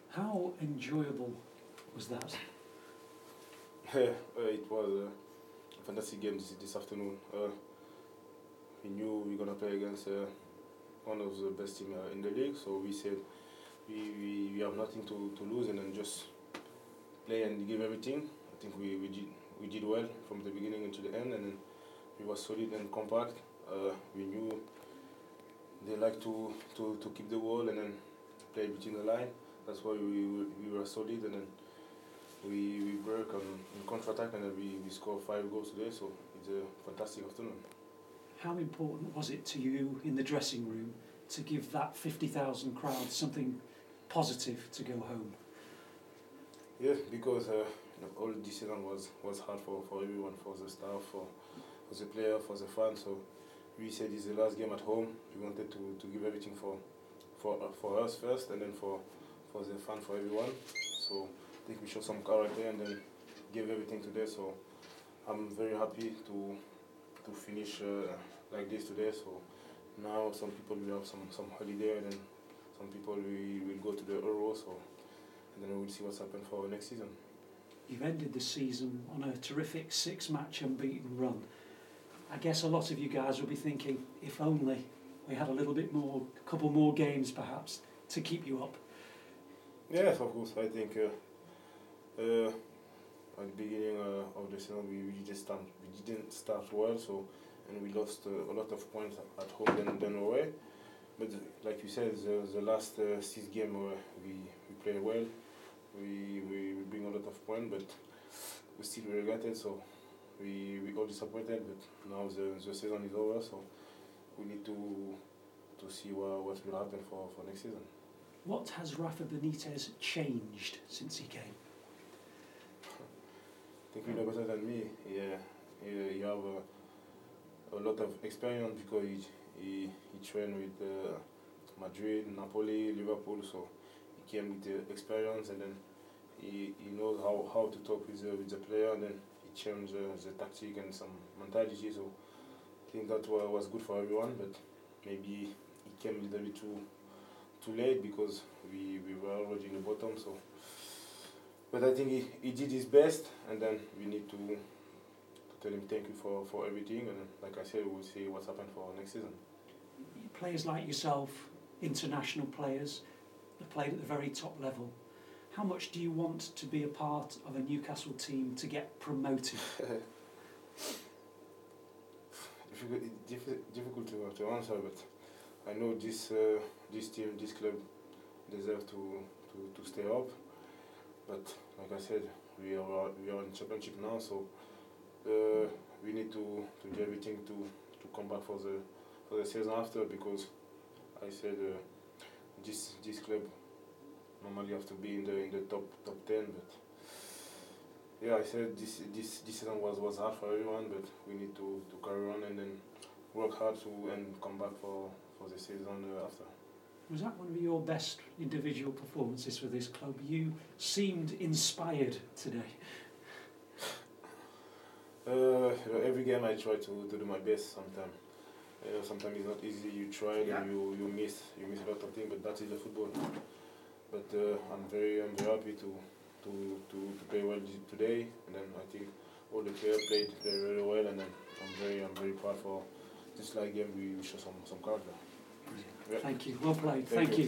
How enjoyable was that? It was a fantastic game this afternoon. We knew we were gonna play against one of the best teams in the league, so we said we have nothing to lose and then just play and give everything. I think we did well from the beginning until the end, and then we were solid and compact. We knew they like to keep the ball and then play between the line. That's why we were solid, and then we broke in counter-attack, and then we scored 5 goals today, so it's a fantastic afternoon. How important was it to you in the dressing room to give that 50,000 crowd something positive to go home? Yeah, because all this season was hard for everyone, for the staff, for the player, for the fans. So we said it's the last game at home. We wanted to give everything for us first, and then for the fan, for everyone. So I think we showed some character and then gave everything today. So I'm very happy to finish like this today. So now some people will have some holiday, and then some people will go to the Euro. So and then we'll see what's happened for next season. You've ended the season on a terrific 6-match unbeaten run. I guess a lot of you guys will be thinking, if only we had a little bit more, a couple more games perhaps, to keep you up. Yes, of course. I think at the beginning of the season we didn't start well, so and we lost a lot of points at home than away. But like you said, the last 6 games we play well. We bring a lot of points, but we still regretted. So we all disappointed. But now the season is over, so we need to see what will happen for next season. What has Rafa Benitez changed since he came? I think you know better than me. Yeah, you have a lot of experience because he trained with Madrid, Napoli, Liverpool. So he came with the experience, and then he knows how to talk with the player, and then he changed the tactic and some mentality. So I think that was good for everyone, but maybe he came a little bit too late because we were already in the bottom. So, but I think he did his best, and then we need to tell him thank you for everything, and like I said, we'll see what's happened for next season. Players like yourself, international players, that played at the very top level. How much do you want to be a part of a Newcastle team to get promoted? Difficult to answer, but I know this team, this club, deserve to stay up. But like I said, we are in championship now, so we need to do everything to come back for the season after, because I said this club normally have to be in the top 10, but yeah, I said this season was hard for everyone, but we need to carry on and then work hard and come back for the season after. Was that one of your best individual performances for this club? You seemed inspired today. Every game I try to do my best. Sometimes it's not easy. You try and you miss a lot of things, but that is the football. But I'm very happy to play well today, and then I think all the players played very well, and then I'm very proud for this last game. We show some character. Yeah. Thank you. Well played. Thank you.